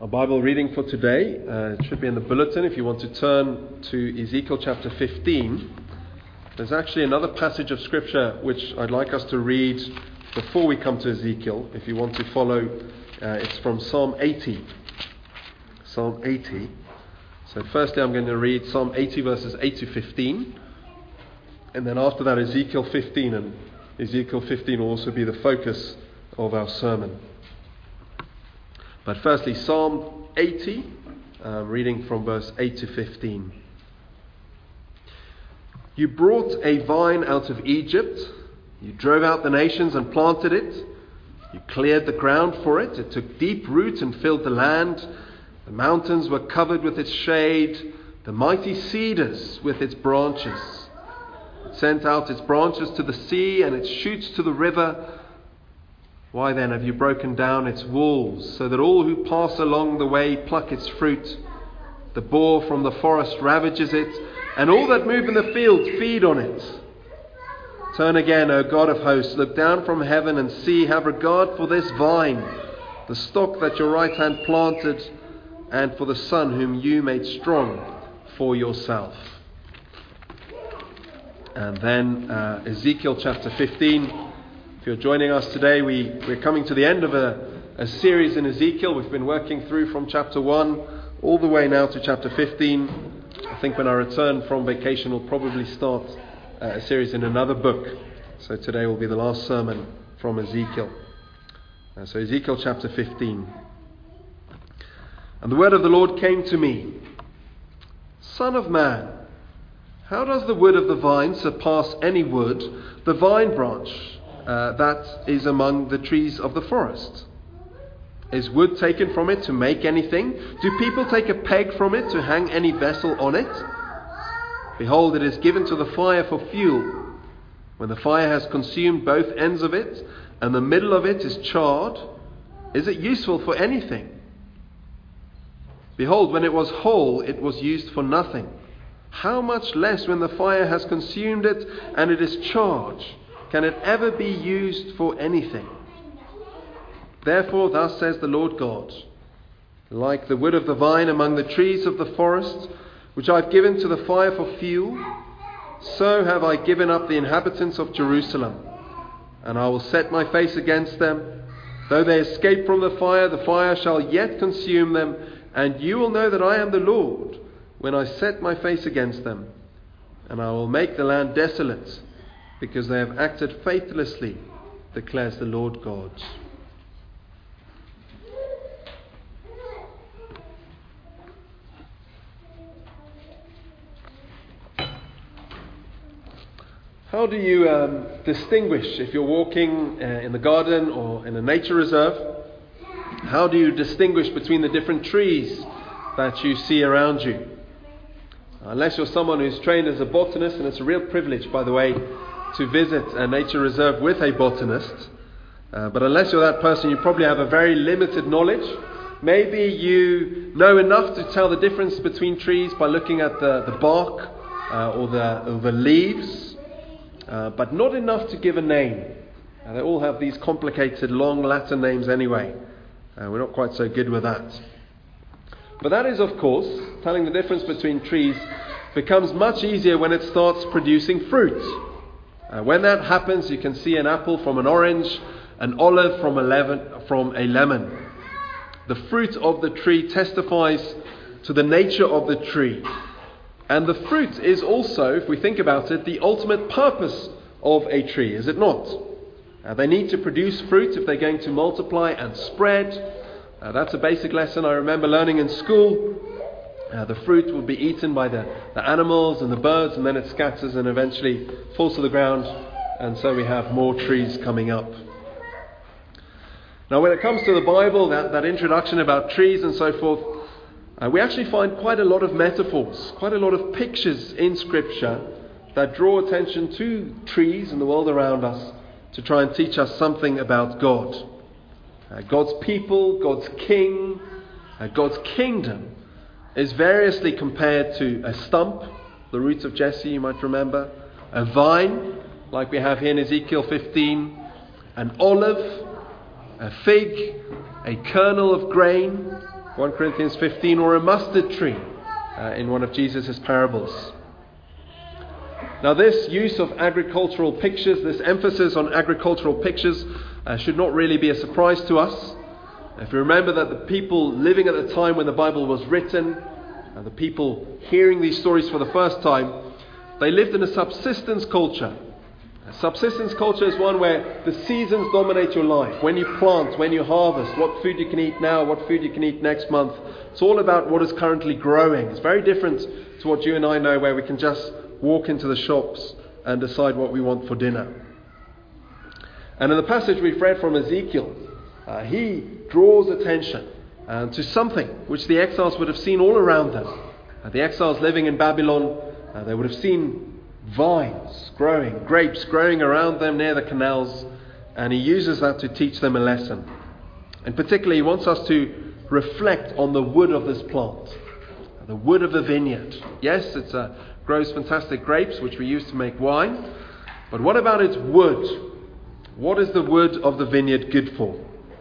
Our Bible reading for today, it should be in the bulletin if you want to turn to Ezekiel chapter 15. There's actually another passage of Scripture which I'd like us to read before we come to Ezekiel. If you want to follow, it's from Psalm 80. Psalm 80. So firstly I'm going to read Psalm 80 verses 8 to 15. And then after that Ezekiel 15. And Ezekiel 15 will also be the focus of our sermon. But firstly, Psalm 80, reading from verse 8 to 15. You brought a vine out of Egypt. You drove out the nations and planted it. You cleared the ground for it. It took deep root and filled the land. The mountains were covered with its shade, the mighty cedars with its branches. It sent out its branches to the sea and its shoots to the river. Why then have you broken down its walls, so that all who pass along the way pluck its fruit? The boar from the forest ravages it, and all that move in the field feed on it. Turn again, O God of hosts, look down from heaven and see, have regard for this vine, the stock that your right hand planted, and for the son whom you made strong for yourself. And then Ezekiel chapter 15. If you're joining us today, we're coming to the end of a series in Ezekiel. We've been working through from chapter 1 all the way now to chapter 15. I think when I return from vacation, we'll probably start a series in another book. So today will be the last sermon from Ezekiel. So Ezekiel chapter 15. And the word of the Lord came to me. Son of man, how does the wood of the vine surpass any wood, the vine branch that is among the trees of the forest? Is wood taken from it to make anything? Do people take a peg from it to hang any vessel on it? Behold, it is given to the fire for fuel. When the fire has consumed both ends of it, and the middle of it is charred, is it useful for anything? Behold, when it was whole, it was used for nothing. How much less when the fire has consumed it, and it is charred? Can it ever be used for anything? Therefore, thus says the Lord God, like the wood of the vine among the trees of the forest, which I have given to the fire for fuel, so have I given up the inhabitants of Jerusalem, and I will set my face against them. Though they escape from the fire shall yet consume them, and you will know that I am the Lord, when I set my face against them, and I will make the land desolate, because they have acted faithlessly, declares the Lord God. How do you distinguish, if you're walking in the garden or in a nature reserve, how do you distinguish between the different trees that you see around you? Unless you're someone who's trained as a botanist, and it's a real privilege, by the way, to visit a nature reserve with a botanist. But unless you're that person, you probably have a very limited knowledge. Maybe you know enough to tell the difference between trees by looking at the bark or the leaves, but not enough to give a name. They all have these complicated long Latin names anyway. We're not quite so good with that. But that is, of course, telling the difference between trees becomes much easier when it starts producing fruit. When that happens, you can see an apple from an orange, an olive from a lemon. The fruit of the tree testifies to the nature of the tree. And the fruit is also, if we think about it, the ultimate purpose of a tree, is it not? They need to produce fruit if they're going to multiply and spread. That's a basic lesson I remember learning in school. The fruit will be eaten by the animals and the birds, and then it scatters and eventually falls to the ground, and so we have more trees coming up. Now when it comes to the Bible, that introduction about trees and so forth, we actually find quite a lot of metaphors, quite a lot of pictures in Scripture that draw attention to trees and the world around us to try and teach us something about God. God's people, God's king, God's kingdom is variously compared to a stump, the roots of Jesse, you might remember, a vine, like we have here in Ezekiel 15, an olive, a fig, a kernel of grain, 1 Corinthians 15, or a mustard tree in one of Jesus' parables. Now this use of agricultural pictures, this emphasis on agricultural pictures should not really be a surprise to us. If you remember that the people living at the time when the Bible was written, the people hearing these stories for the first time, they lived in a subsistence culture. A subsistence culture is one where the seasons dominate your life. When you plant, when you harvest, what food you can eat now, what food you can eat next month. It's all about what is currently growing. It's very different to what you and I know, where we can just walk into the shops and decide what we want for dinner. And in the passage we've read from Ezekiel, he draws attention to something which the exiles would have seen all around them. The exiles living in Babylon, they would have seen vines growing, grapes growing around them near the canals, and he uses that to teach them a lesson. And particularly he wants us to reflect on the wood of this plant, the wood of the vineyard. Yes, it grows fantastic grapes which we use to make wine, but what about its wood? What is the wood of the vineyard good for?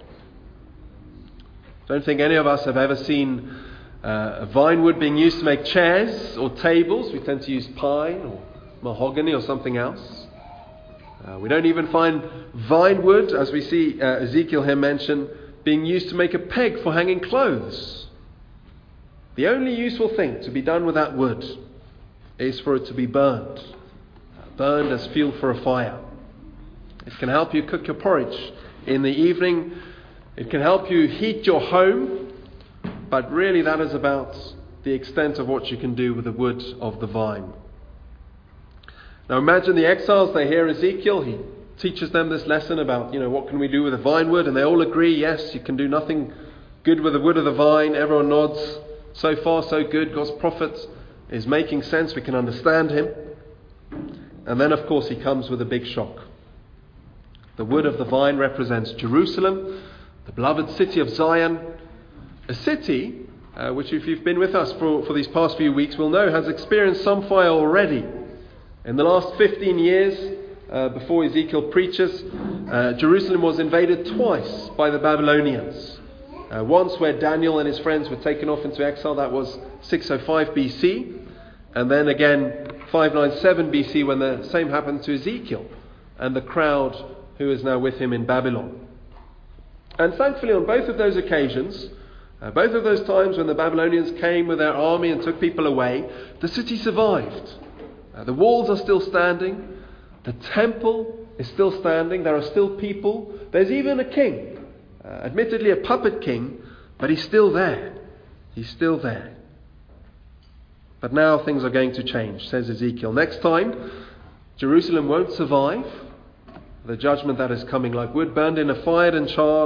I don't think any of us have ever seen a vine wood being used to make chairs or tables. We tend to use pine or mahogany or something else. We don't even find vine wood, as we see Ezekiel here mention, being used to make a peg for hanging clothes. The only useful thing to be done with that wood is for it to be burned as fuel for a fire. It can help you cook your porridge in the evening. It can help you heat your home, but really that is about the extent of what you can do with the wood of the vine. Now imagine the exiles, they hear Ezekiel, he teaches them this lesson about, what can we do with the vine wood, and they all agree, yes, you can do nothing good with the wood of the vine. Everyone nods. So far, so good. God's prophet is making sense. We can understand him. And then, of course, he comes with a big shock. The wood of the vine represents Jerusalem, the beloved city of Zion, a city which, if you've been with us for these past few weeks, will know has experienced some fire already. In the last 15 years, before Ezekiel preaches, Jerusalem was invaded twice by the Babylonians. Once where Daniel and his friends were taken off into exile, that was 605 BC. And then again, 597 BC, when the same happened to Ezekiel and the crowd who is now with him in Babylon. And thankfully on both of those occasions, both of those times when the Babylonians came with their army and took people away, the city survived. The walls are still standing. The temple is still standing. There are still people. There's even a king. Admittedly a puppet king, but he's still there. He's still there. But now things are going to change, says Ezekiel. Next time, Jerusalem won't survive the judgment that is coming like wood, burned and charred.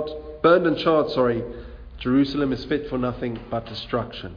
Jerusalem is fit for nothing but destruction.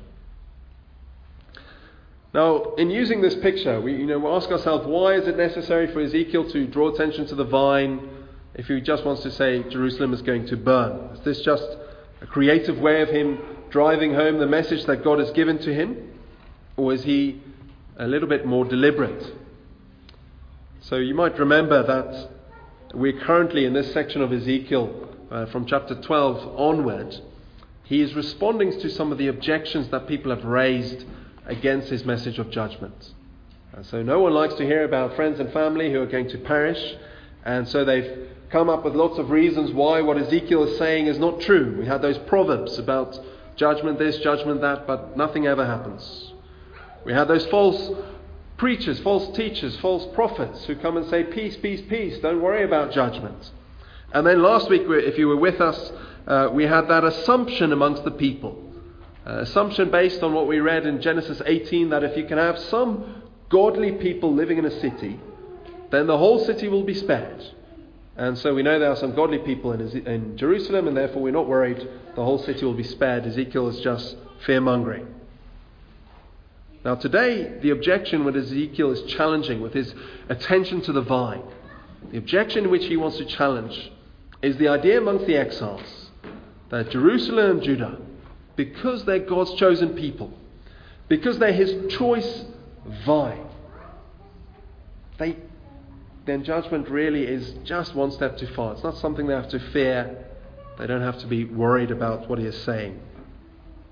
Now, in using this picture, we ask ourselves, why is it necessary for Ezekiel to draw attention to the vine if he just wants to say Jerusalem is going to burn? Is this just a creative way of him driving home the message that God has given to him? Or is he a little bit more deliberate? So you might remember that we're currently in this section of Ezekiel from chapter 12 onward. He is responding to some of the objections that people have raised against his message of judgment. So no one likes to hear about friends and family who are going to perish, and so they've come up with lots of reasons why what Ezekiel is saying is not true. We had those proverbs about judgment this, judgment that, but nothing ever happens. We had those false preachers, false teachers, false prophets who come and say, peace, peace, peace, don't worry about judgment. And then last week, if you were with us, we had that assumption amongst the people. Assumption based on what we read in Genesis 18, that if you can have some godly people living in a city, then the whole city will be spared. And so we know there are some godly people in Jerusalem, and therefore we're not worried the whole city will be spared. Ezekiel is just fear-mongering. Now today, the objection what Ezekiel is challenging with his attention to the vine, the objection which he wants to challenge is the idea amongst the exiles that Jerusalem and Judah, because they're God's chosen people, because they're his choice vine, then judgment really is just one step too far. It's not something they have to fear. They don't have to be worried about what he is saying.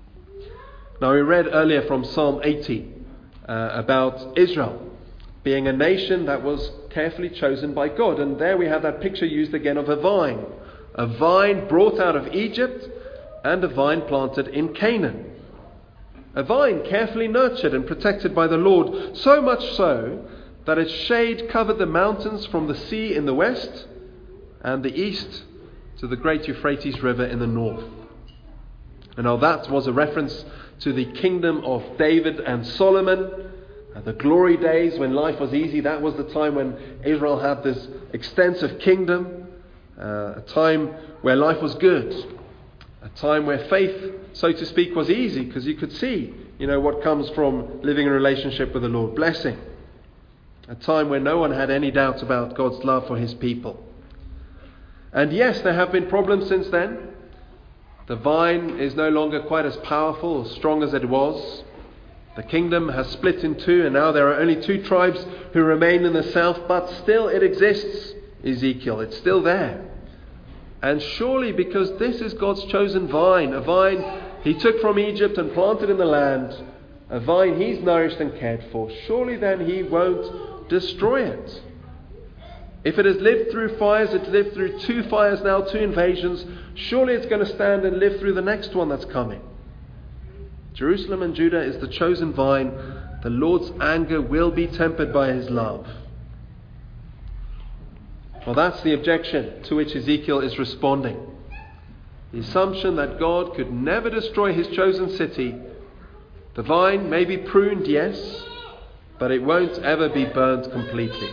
Now we read earlier from Psalm 80 about Israel being a nation that was carefully chosen by God. And there we have that picture used again of a vine brought out of Egypt and a vine planted in Canaan. A vine carefully nurtured and protected by the Lord, so much so that its shade covered the mountains from the sea in the west and the east to the great Euphrates River in the north. And now that was a reference to the kingdom of David and Solomon, the glory days when life was easy. That was the time when Israel had this extensive kingdom, a time where life was good, a time where faith, so to speak, was easy because you could see, what comes from living in a relationship with the Lord. Blessing. A time where no one had any doubt about God's love for his people. And yes, there have been problems since then. The vine is no longer quite as powerful or strong as it was. The kingdom has split in two, and now there are only 2 tribes who remain in the south, but still it exists, Ezekiel. It's still there. And surely because this is God's chosen vine, a vine he took from Egypt and planted in the land, a vine he's nourished and cared for, surely then he won't destroy it. If it has lived through fires, it's lived through 2 fires now, 2 invasions, surely it's going to stand and live through the next one that's coming. Jerusalem and Judah is the chosen vine. The Lord's anger will be tempered by his love. Well, that's the objection to which Ezekiel is responding. The assumption that God could never destroy his chosen city. The vine may be pruned, yes, but it won't ever be burnt completely.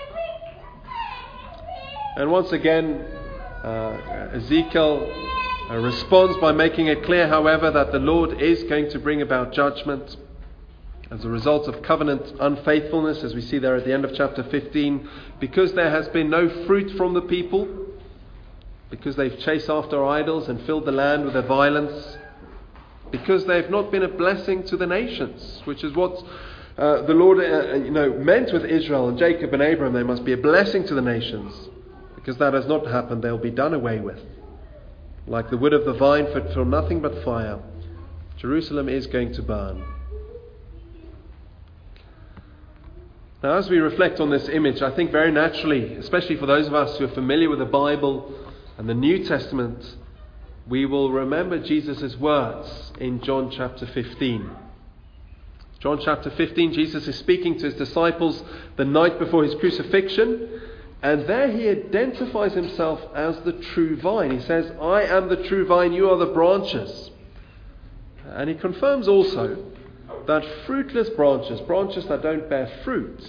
And once again, Ezekiel responds by making it clear, however, that the Lord is going to bring about judgment as a result of covenant unfaithfulness, as we see there at the end of chapter 15, because there has been no fruit from the people, because they've chased after idols and filled the land with their violence, because they've not been a blessing to the nations, which is what the Lord meant with Israel and Jacob and Abraham. They must be a blessing to the nations. Because that has not happened, they'll be done away with. Like the wood of the vine fit for nothing but fire, Jerusalem is going to burn. Now, as we reflect on this image, I think very naturally, especially for those of us who are familiar with the Bible and the New Testament, we will remember Jesus' words in John chapter 15. John chapter 15, Jesus is speaking to his disciples the night before his crucifixion. And there he identifies himself as the true vine. He says, I am the true vine, you are the branches. And he confirms also that fruitless branches that don't bear fruit,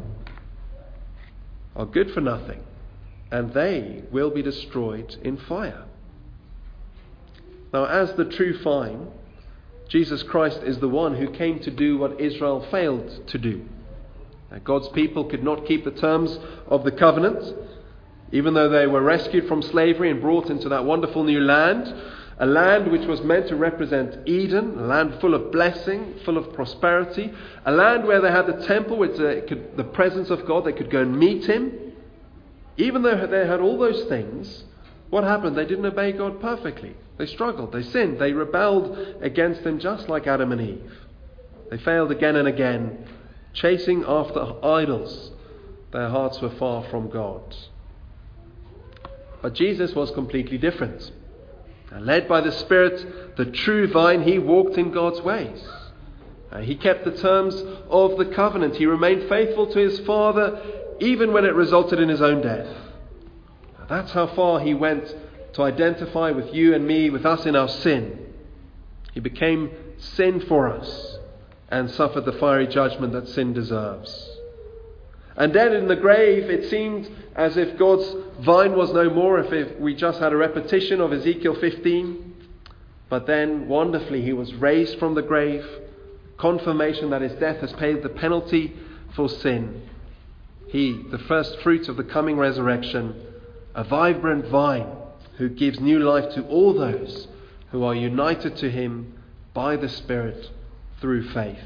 are good for nothing. And they will be destroyed in fire. Now, as the true vine, Jesus Christ is the one who came to do what Israel failed to do. God's people could not keep the terms of the covenant, even though they were rescued from slavery and brought into that wonderful new land, a land which was meant to represent Eden, a land full of blessing, full of prosperity, a land where they had the temple with the presence of God, they could go and meet him. Even though they had all those things, what happened? They didn't obey God perfectly. They struggled, they sinned, they rebelled against him just like Adam and Eve. They failed again and again. Chasing after idols, their hearts were far from God. But Jesus was completely different. And led by the Spirit, the true vine, he walked in God's ways. He kept the terms of the covenant. He remained faithful to his Father, even when it resulted in his own death. That's how far he went to identify with you and me, with us in our sin. He became sin for us and suffered the fiery judgment that sin deserves. And then in the grave, it seemed as if God's vine was no more, if we just had a repetition of Ezekiel 15. But then, wonderfully, he was raised from the grave, confirmation that his death has paid the penalty for sin. He, the first fruit of the coming resurrection, a vibrant vine who gives new life to all those who are united to him by the Spirit through faith.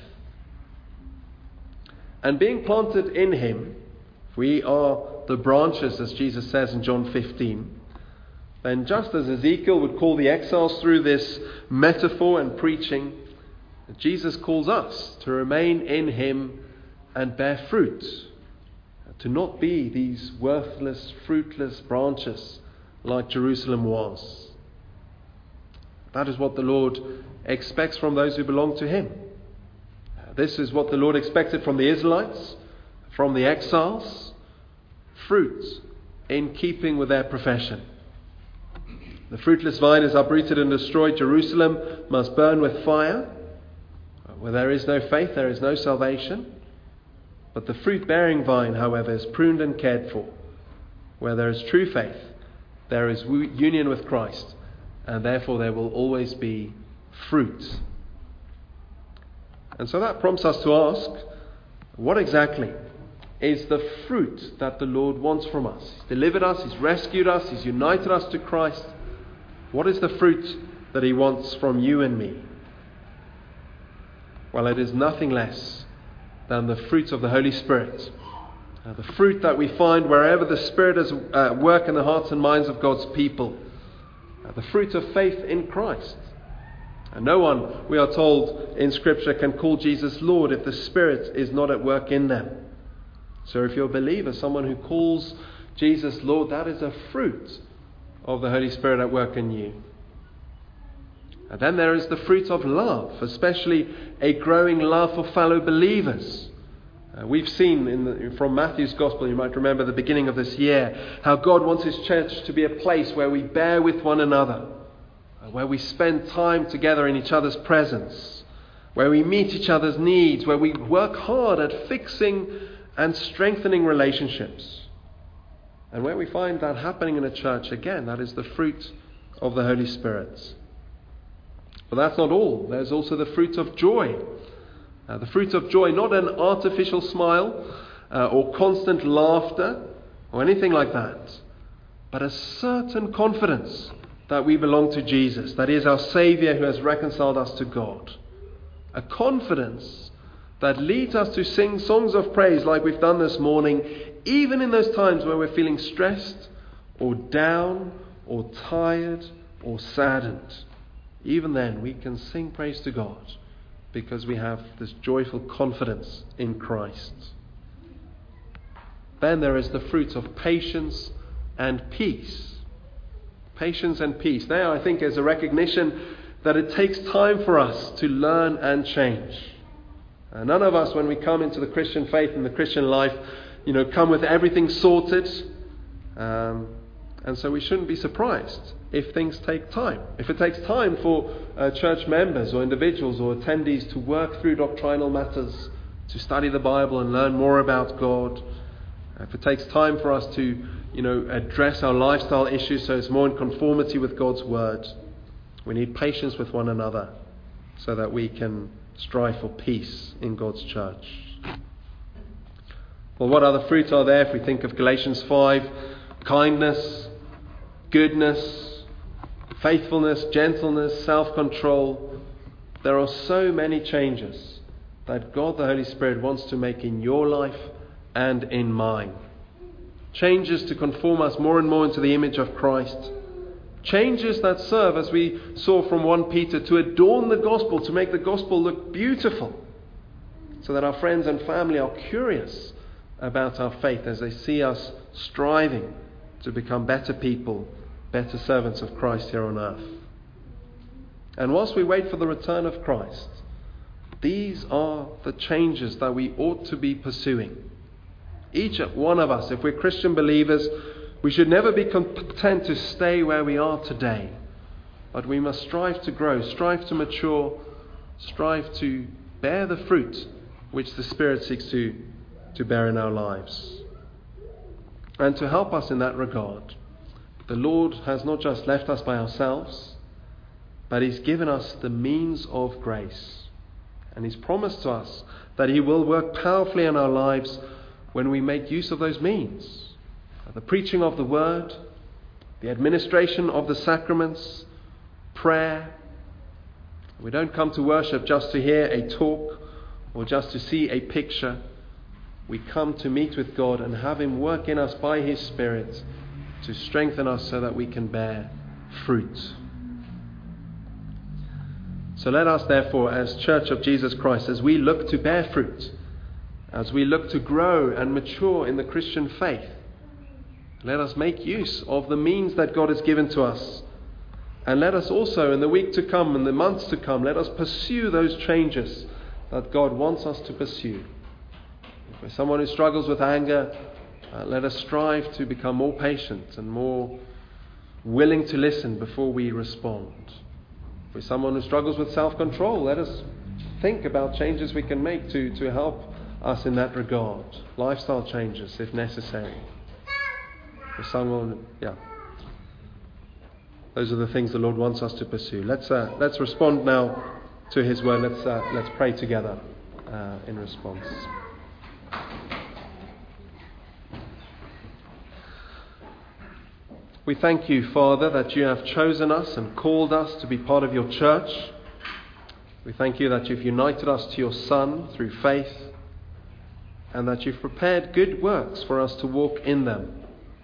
And being planted in him, we are the branches, as Jesus says in John 15. And just as Ezekiel would call the exiles through this metaphor and preaching, Jesus calls us to remain in him and bear fruit, to not be these worthless, fruitless branches like Jerusalem was. That is what the Lord expects from those who belong to him. This is what the Lord expected from the Israelites, from the exiles: fruit in keeping with their profession. The fruitless vine is uprooted and destroyed. Jerusalem must burn with fire. Where there is no faith, there is no salvation. But the fruit-bearing vine, however, is pruned and cared for. Where there is true faith, there is union with Christ, and therefore there will always be fruit. And so that prompts us to ask, what exactly is the fruit that the Lord wants from us? He's delivered us, He's rescued us, He's united us to Christ. What is the fruit that He wants from you and me? Well, it is nothing less than the fruit of the Holy Spirit. The fruit that we find wherever the Spirit is at work in the hearts and minds of God's people. The fruit of faith in Christ. And no one, we are told in Scripture, can call Jesus Lord if the Spirit is not at work in them. So if you're a believer, someone who calls Jesus Lord, that is a fruit of the Holy Spirit at work in you. And then there is the fruit of love, especially a growing love for fellow believers. We've seen from Matthew's Gospel, you might remember the beginning of this year, how God wants His church to be a place where we bear with one another, where we spend time together in each other's presence, where we meet each other's needs, where we work hard at fixing and strengthening relationships. And where we find that happening in a church, again, that is the fruit of the Holy Spirit. But that's not all. There's also the fruit of joy. The fruit of joy, not an artificial smile or constant laughter or anything like that, but a certain confidence that we belong to Jesus, that He is our Saviour who has reconciled us to God. A confidence that leads us to sing songs of praise like we've done this morning, even in those times where we're feeling stressed or down or tired or saddened. Even then we can sing praise to God because we have this joyful confidence in Christ. Then there is the fruit of patience and peace. Patience and peace. There, I think, is a recognition that it takes time for us to learn and change. None of us, when we come into the Christian faith and the Christian life, come with everything sorted. And so we shouldn't be surprised if things take time. If it takes time for church members or individuals or attendees to work through doctrinal matters, to study the Bible and learn more about God, if it takes time for us to, address our lifestyle issues so it's more in conformity with God's Word, we need patience with one another so that we can strive for peace in God's church. Well, what other fruit are there if we think of Galatians 5? Kindness, goodness, faithfulness, gentleness, self-control. There are so many changes that God the Holy Spirit wants to make in your life and in mine. Changes to conform us more and more into the image of Christ. Changes that serve, as we saw from 1 Peter, to adorn the gospel, to make the gospel look beautiful, so that our friends and family are curious about our faith as they see us striving to become better people, better servants of Christ here on earth. And whilst we wait for the return of Christ, these are the changes that we ought to be pursuing. Each one of us, if we're Christian believers, we should never be content to stay where we are today, but we must strive to grow, strive to mature, strive to bear the fruit which the Spirit seeks to bear in our lives. And to help us in that regard, the Lord has not just left us by ourselves, but He's given us the means of grace. And He's promised to us that He will work powerfully in our lives when we make use of those means. The preaching of the Word, the administration of the sacraments, prayer. We don't come to worship just to hear a talk or just to see a picture. We come to meet with God and have Him work in us by His Spirit to strengthen us so that we can bear fruit. So let us therefore, as Church of Jesus Christ, as we look to bear fruit, as we look to grow and mature in the Christian faith, let us make use of the means that God has given to us. And let us also, in the week to come, in the months to come, let us pursue those changes that God wants us to pursue. If we're someone who struggles with anger, let us strive to become more patient and more willing to listen before we respond. If we're someone who struggles with self-control, let us think about changes we can make to help us in that regard. Lifestyle changes, if necessary. For someone, those are the things the Lord wants us to pursue. Let's respond now to His word. Let's pray together in response. We thank you, Father, that you have chosen us and called us to be part of your church. We thank you that you've united us to your Son through faith, and that you've prepared good works for us to walk in them.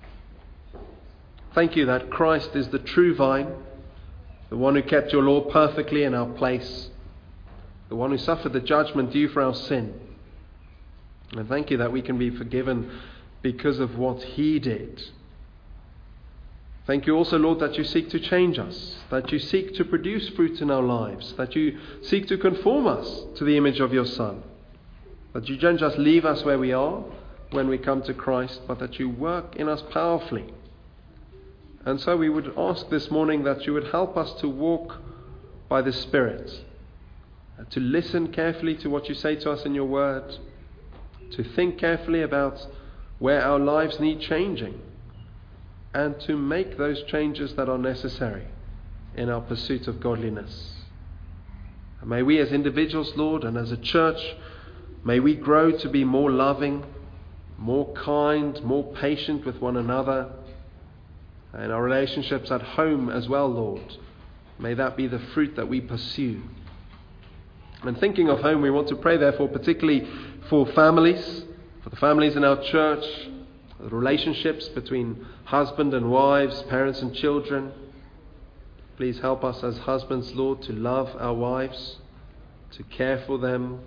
Thank you that Christ is the true vine, the one who kept your law perfectly in our place, the one who suffered the judgment due for our sin. And thank you that we can be forgiven because of what He did. Thank you also, Lord, that you seek to change us, that you seek to produce fruit in our lives, that you seek to conform us to the image of your Son, that you don't just leave us where we are when we come to Christ, but that you work in us powerfully. And so we would ask this morning that you would help us to walk by the Spirit, to listen carefully to what you say to us in your word, to think carefully about where our lives need changing, and to make those changes that are necessary in our pursuit of godliness. And may we as individuals, Lord, and as a church, may we grow to be more loving, more kind, more patient with one another, and our relationships at home as well, Lord. May that be the fruit that we pursue. And thinking of home, we want to pray therefore particularly for families, for the families in our church, the relationships between husband and wives, parents and children. Please help us as husbands, Lord, to love our wives, to care for them,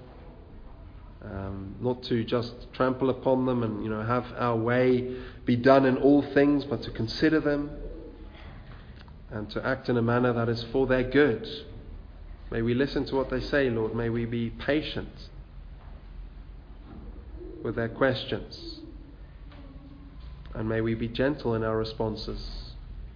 not to just trample upon them and have our way be done in all things, but to consider them and to act in a manner that is for their good. May we listen to what they say, Lord. May we be patient with their questions. And may we be gentle in our responses.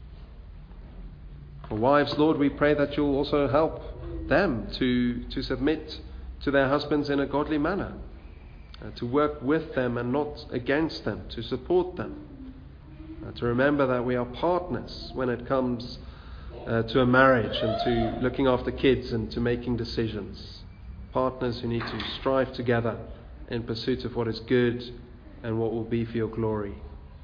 For wives, Lord, we pray that you'll also help them to submit to their husbands in a godly manner, to work with them and not against them, to support them, to remember that we are partners when it comes to a marriage and to looking after kids and to making decisions. Partners who need to strive together in pursuit of what is good and what will be for your glory.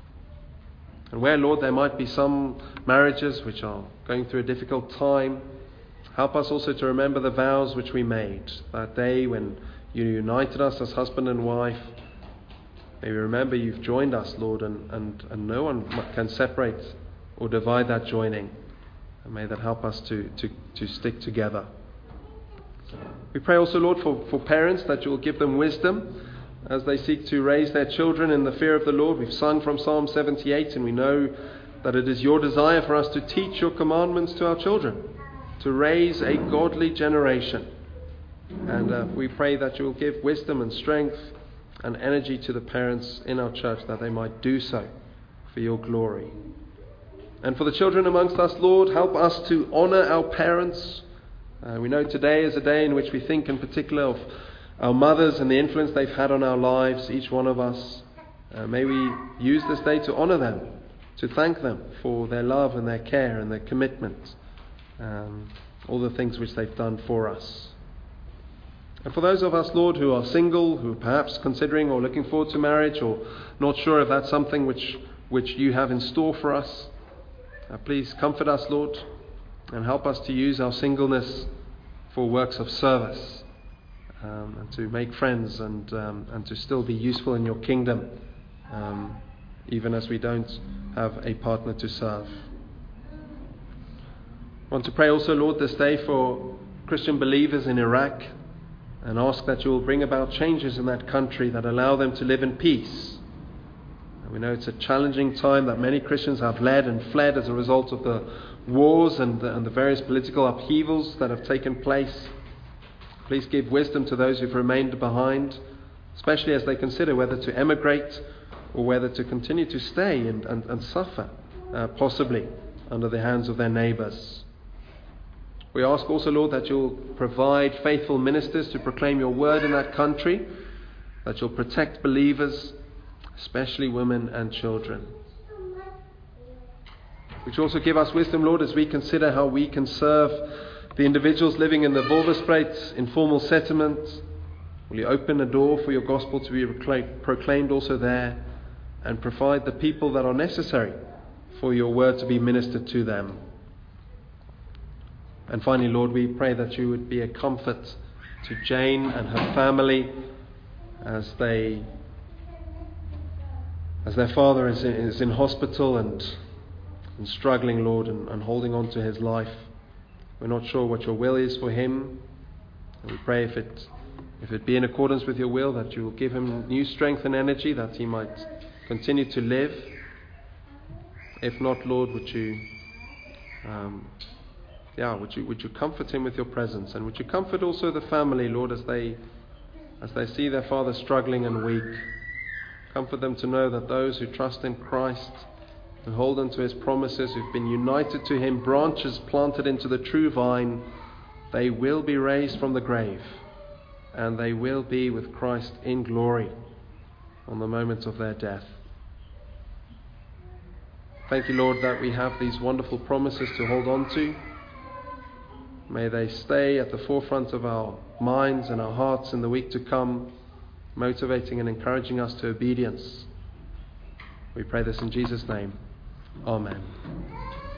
And where, Lord, there might be some marriages which are going through a difficult time, help us also to remember the vows which we made that day when you united us as husband and wife. May we remember you've joined us, Lord, and no one can separate or divide that joining. And may that help us to stick together. We pray also, Lord, for parents, that you will give them wisdom as they seek to raise their children in the fear of the Lord. We've sung from Psalm 78, and we know that it is your desire for us to teach your commandments to our children, to raise a godly generation. And we pray that you will give wisdom and strength and energy to the parents in our church, that they might do so for your glory. And for the children amongst us, Lord, help us to honour our parents. We know today is a day in which we think in particular of our mothers and the influence they've had on our lives, each one of us. May we use this day to honour them, to thank them for their love and their care and their commitment, all the things which they've done for us. And for those of us, Lord, who are single, who are perhaps considering or looking forward to marriage, or not sure if that's something which you have in store for us, please comfort us, Lord, and help us to use our singleness for works of service. And to make friends and to still be useful in your kingdom, even as we don't have a partner to serve. I want to pray also, Lord, this day for Christian believers in Iraq, and ask that you will bring about changes in that country that allow them to live in peace. And we know it's a challenging time that many Christians have led and fled as a result of the wars and the various political upheavals that have taken place. Please give wisdom to those who've remained behind, especially as they consider whether to emigrate or whether to continue to stay and suffer, possibly, under the hands of their neighbours. We ask also, Lord, that you'll provide faithful ministers to proclaim your word in that country, that you'll protect believers, especially women and children. Which also give us wisdom, Lord, as we consider how we can serve the individuals living in the Wolverspreid informal settlement. Will you open a door for your gospel to be proclaimed also there, and provide the people that are necessary for your word to be ministered to them. And finally, Lord, we pray that you would be a comfort to Jane and her family as their father is in hospital and struggling, Lord, and holding on to his life. We're not sure what your will is for him. And we pray if it be in accordance with your will, that you will give him new strength and energy, that he might continue to live. If not, Lord, would you comfort him with your presence, and would you comfort also the family, Lord, as they see their father struggling and weak. Comfort them to know that those who trust in Christ, who hold on to his promises, who've been united to him, branches planted into the true vine, they will be raised from the grave, and they will be with Christ in glory on the moment of their death. Thank you, Lord, that we have these wonderful promises to hold on to. May they stay at the forefront of our minds and our hearts in the week to come, motivating and encouraging us to obedience. We pray this in Jesus' name. Amen.